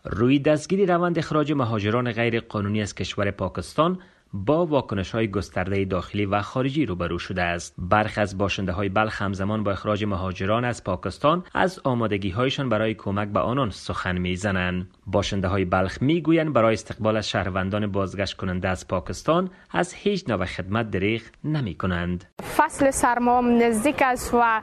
روی دستگیری روند اخراج مهاجران غیر قانونی از کشور پاکستان با واکنش‌های گسترده داخلی و خارجی روبرو شده است. برخی از باشنده‌های بلخ همزمان با اخراج مهاجران از پاکستان از آمادگی‌هایشان برای کمک به آنان سخن می‌زنند. باشنده‌های بلخ می‌گویند برای استقبال از شهروندان بازگشت کننده از پاکستان از هیچ نوع خدمت دریغ نمی‌کنند. فصل سرما نزدیک است و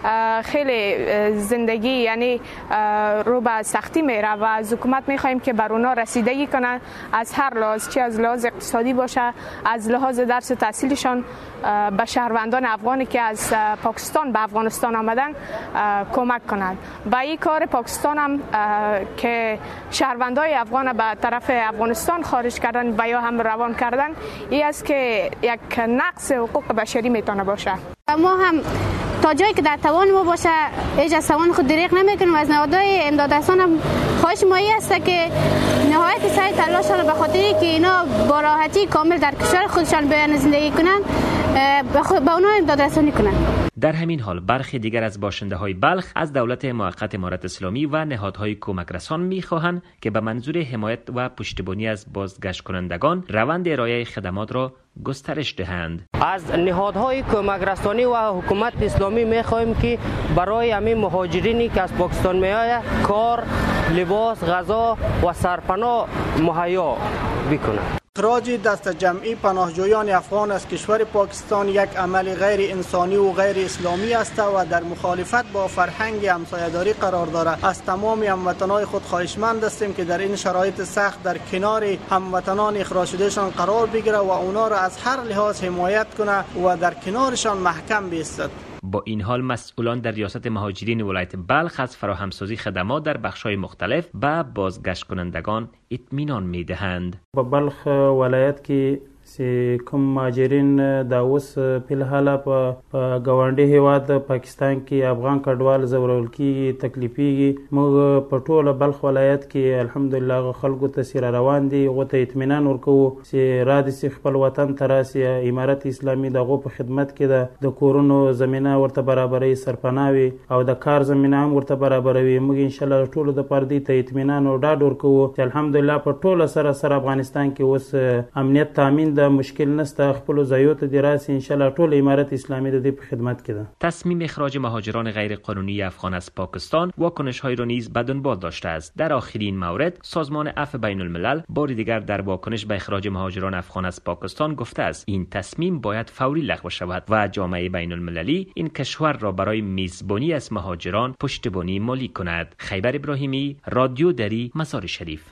خیلی زندگی یعنی رو به سختی میره و از حکومت می‌خوایم که بر اونا رسیدگی کنه از هر لحاظ، چه از لحاظ اقتصادی باشه، از لحاظ درس تحصیلشان به شهروندان افغانی که از پاکستان به افغانستان آمدن کمک کنند. با این کار پاکستان هم که شهروندای افغان به طرف افغانستان خارج کردن و یا هم روان کردن، این است که یک نقص حقوق بشری میتونه باشه. ما هم تا جایی که در توان ما باشه هیچ از توان خود دریغ نمیکنیم. از نهادهای امدادرسان هم خواهش ما این است که نهایت سعی تلاششان به خاطری که اینا با راحتی کامل در کشور خودشان بیان زندگی کنن به اونا امدادرسانی کنن. در همین حال برخی دیگر از باشنده‌های بلخ از دولت موقت امارت اسلامی و نهادهای کمک رسان می‌خواهند که به منظور حمایت و پشتیبانی از بازگشت کنندگان روند ارائه خدمات را گسترش دهند. از نهادهای کمک رسانی و حکومت اسلامی می‌خواهیم که برای همین مهاجرینی که از پاکستان میآیند کار، لباس، غذا و سرپناه مهیا بکنند. اخراج دست جمعی پناهجویان افغان از کشور پاکستان یک عمل غیر انسانی و غیر اسلامی است و در مخالفت با فرهنگ همسایه‌داری قرار دارد. از تمام هموطنان خود خواهشمند هستیم که در این شرایط سخت در کنار هموطنان اخراج شدهشان قرار بگیرد و اونا را از هر لحاظ حمایت کنه و در کنارشان محکم بایستد. با این حال مسئولان در ریاست مهاجرین ولایت بلخ از فراهمسازی خدمات در بخش‌های مختلف به بازگشت کنندگان اطمینان می‌دهند. با بلخ ولایت کې چې کوم مهاجرین دا اوس په الحاله په ګاونډي هیواد پاکستان کې افغان کډوال زورول کې تکلیفي موږ په ټوله بلخ ولایت کې الحمدلله خلکو ته سره روان دي او ته اطمینان ورکوو چې را دي خپل وطن ته راسي. امارت اسلامي دغه په خدمت کې د کورونو زمينه ورته برابرې سرپناوي او د کار زمينه هم ورته برابروي. موږ ان شاء الله ټول د پردي ته اطمینان او ډاډ ورکوو چې الحمدلله په ټوله سره افغانستان کې اوس امنیت تامین ده، مشکل نسته. خپل ضایعات دراسه ان شاء الله ټول امارت اسلامی د دې په خدمت کې ده. تصمیم اخراج مهاجران غیر قانونی افغان از پاکستان واکنش‌هایی را نیز به دنبال داشته است. در آخرین مورد سازمان عفو بین الملل بار دیگر در واکنش به اخراج مهاجران افغان از پاکستان گفته است این تصمیم باید فوری لغو شود و جامعه بین المللی این کشور را برای میزبانی از مهاجران پشتیبانی مالی کند. خیبر ابراهیمی، رادیو دری، مزار شریف.